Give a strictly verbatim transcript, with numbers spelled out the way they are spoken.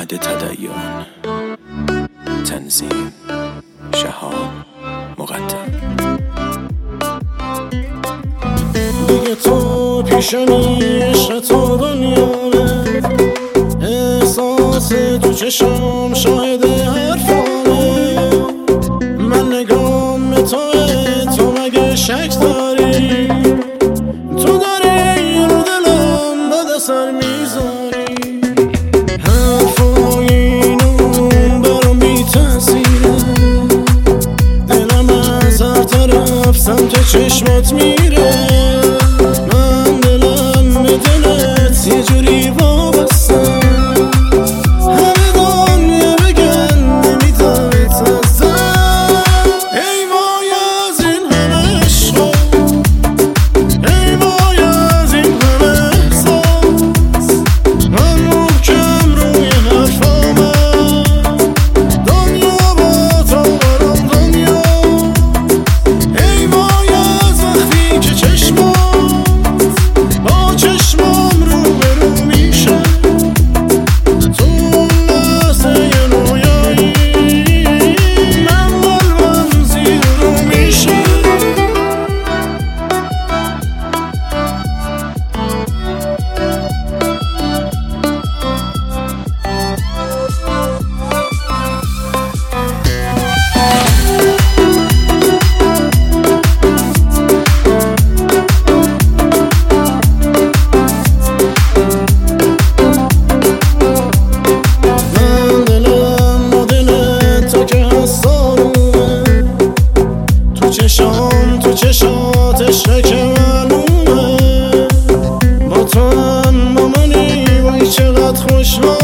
معهد تدین. تنظیم شهاب مقدم. دیگه تو پیشمی، عشق تو دنیامه، احساس تو چشم شاهد حرفانه. من نگام به توه، تو مگه شک داری؟ تو داری رو دلم بد اثر میذاری. حرفای اینون برام بی تأثیره، دلم از هر طرف سمت چشمات میره. من دلم به دلت یه جوری وابسته، همه دنیا بگن نمیدارت ازم. ای وای از این همه عشقا، ای وای از این همه احساس. من محکم روی حرفامم، دنیا با تو برام دنیا. ای وای از وقتی که چشمات با چشمام رو به رو میشه. تو لحظه رویایی من قلبم زیر رو میشه. من دلم با دلت تا که حسانومه، تو چشام تو چشات عشقه که معلومه. با تو هم با منی وای چقدر خوشحال.